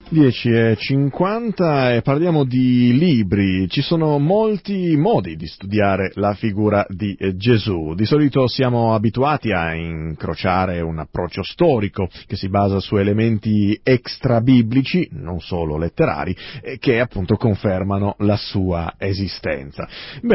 10:50 e parliamo di libri. Ci sono molti modi di studiare la figura di Gesù. Di solito siamo abituati a incrociare un approccio storico che si basa su elementi extrabiblici, non solo letterari, che appunto confermano la sua esistenza.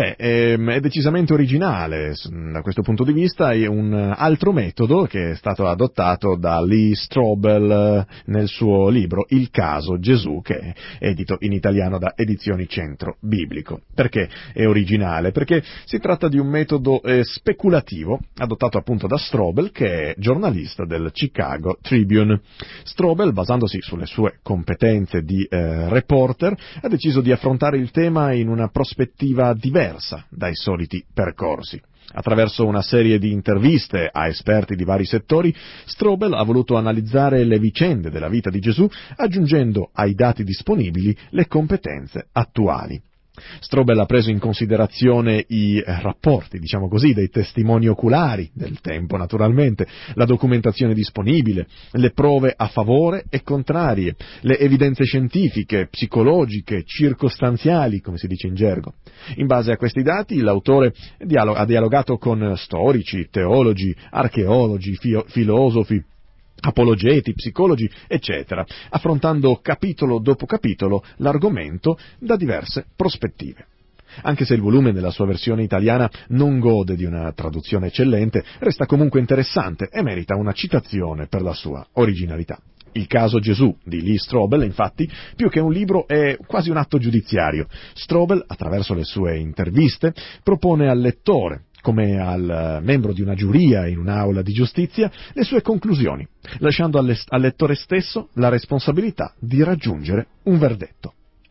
È decisamente originale da questo punto di vista è un altro metodo che è stato adottato da Lee Strobel nel suo libro Il caso Gesù, che è edito in italiano da Edizioni Centro Biblico. Perché è originale? Perché si tratta di un metodo speculativo adottato appunto da Strobel, che è giornalista del Chicago Tribune. Strobel, basandosi sulle sue competenze di reporter, ha deciso di affrontare il tema in una prospettiva diversa dai soliti percorsi. Attraverso una serie di interviste a esperti di vari settori, Strobel ha voluto analizzare le vicende della vita di Gesù, aggiungendo ai dati disponibili le competenze attuali. Strobel ha preso in considerazione i rapporti, diciamo così, dei testimoni oculari del tempo, naturalmente, la documentazione disponibile, le prove a favore e contrarie, le evidenze scientifiche, psicologiche, circostanziali, come si dice in gergo. In base a questi dati, l'autore ha dialogato con storici, teologi, archeologi, filosofi, apologeti, psicologi, eccetera, affrontando capitolo dopo capitolo l'argomento da diverse prospettive. Anche se il volume nella sua versione italiana non gode di una traduzione eccellente, resta comunque interessante e merita una citazione per la sua originalità. Il caso Gesù di Lee Strobel, infatti, più che un libro è quasi un atto giudiziario. Strobel, attraverso le sue interviste, propone al lettore, come al membro di una giuria in un'aula di giustizia, le sue conclusioni, lasciando al lettore stesso la responsabilità di raggiungere un verdetto.